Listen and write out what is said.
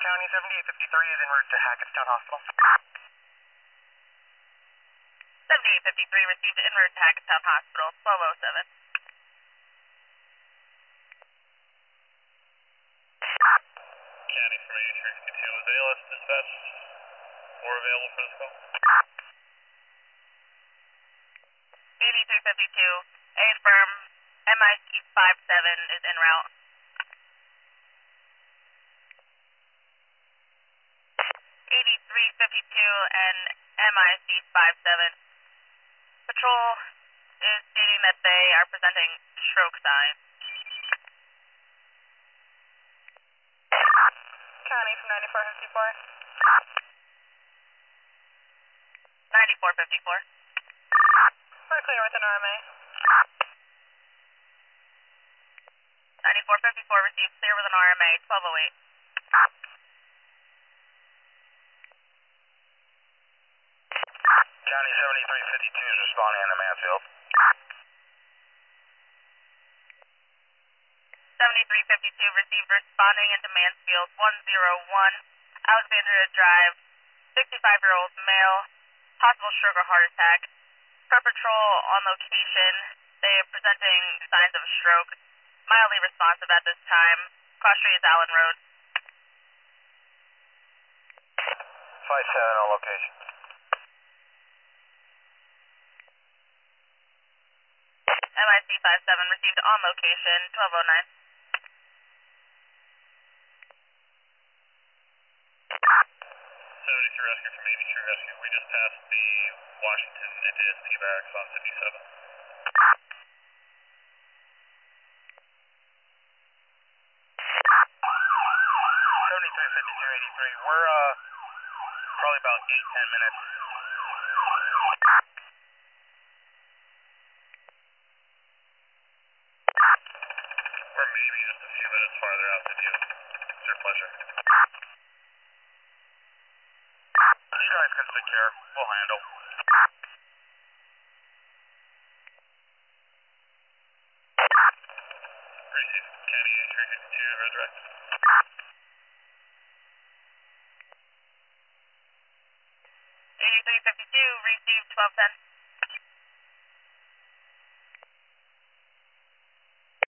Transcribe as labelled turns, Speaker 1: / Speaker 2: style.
Speaker 1: County 7853 is en route to Hackettstown Hospital.
Speaker 2: 7853 received en route to Hackettstown Hospital, 1207.
Speaker 3: County from 8352, is ALS dispatch more available for this call?
Speaker 2: 8352, A firm, MIC 57 is en route. 8352 and MIC 57. Patrol is stating that they are presenting stroke signs.
Speaker 1: County from 9454.
Speaker 2: 9454.
Speaker 1: We're clear with an RMA.
Speaker 2: 9454 received clear with an RMA, 1208.
Speaker 3: County 7352 is responding into Mansfield.
Speaker 2: 7352 received responding into Mansfield 101, Alexandria Drive, 65-year-old male, possible stroke or heart attack. Per patrol on location, they are presenting signs of a stroke. Mildly responsive at this time. Cross street is Allen Road.
Speaker 3: 57 on location.
Speaker 2: MIC 57 received on location, 1209.
Speaker 3: 73 Rescue from 83 Rescue. We just passed the Washington NTSC barracks on 57. 735283. We're probably about 8-10 minutes. Or maybe just a few minutes farther out than you. It's your pleasure. You guys can secure. We'll handle. Receive. County 8352, resurrect.
Speaker 2: 8352 received 1210.